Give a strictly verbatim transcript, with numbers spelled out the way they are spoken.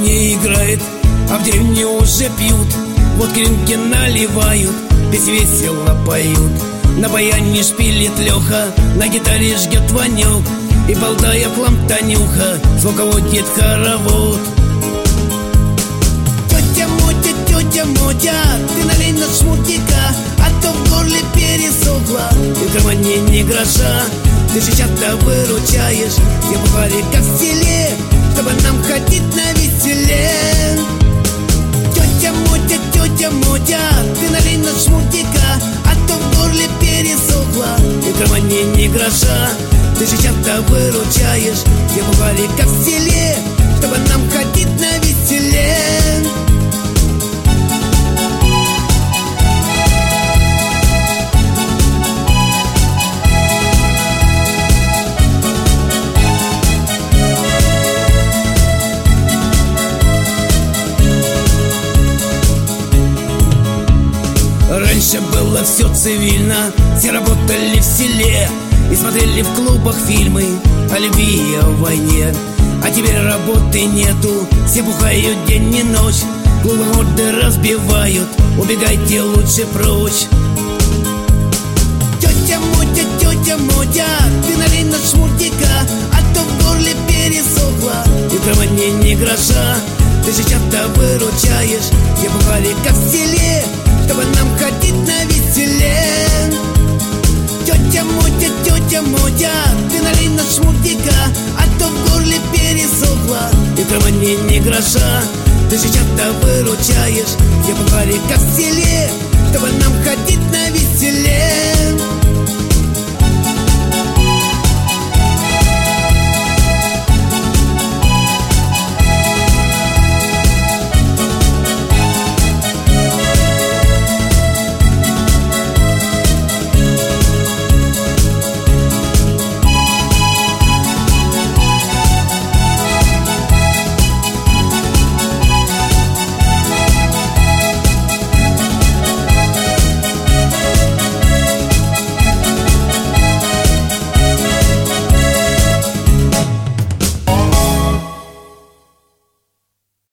не играет, а в деревне уже пьют, водки рюмки наливают, песни весело поют. На баяне шпилит Леха, на гитаре жгет Ванек, и болтая плам Танюха звуководит хоровод. Тетя Мотя, тетя Мотя, ты налей на шмутика, а то в горле пересохло и в кармане ни гроша. Ты же часто выручаешь, все бухари как в селе, чтобы нам ходить на веселе. Тетя Мотя, тетя Мотя, ты налей на шмутика, а то в горле пересохло и в кармане ни гроша. Ты же часто выручаешь, все бухари как в селе, чтобы нам ходить на веселе. Раньше было все цивильно, все работали в селе и смотрели в клубах фильмы о любви и о войне. А теперь работы нету, все бухают день и ночь, клубы морды разбивают, убегайте лучше прочь. Тетя Мотя, тетя Мотя, ты налей на шмуртика, а то в горле пересохло и в кармане ни гроша. Ты же часто выручаешь, все бухали как в селе, чтобы нам ходить на веселе. Тетя Мотя, тетя Мотя, ты налей на шмуртика, а то в горле пересохло и в кармане ни гроша. Ты же часто выручаешь, все бухали как в селе, чтобы нам ходить на веселе.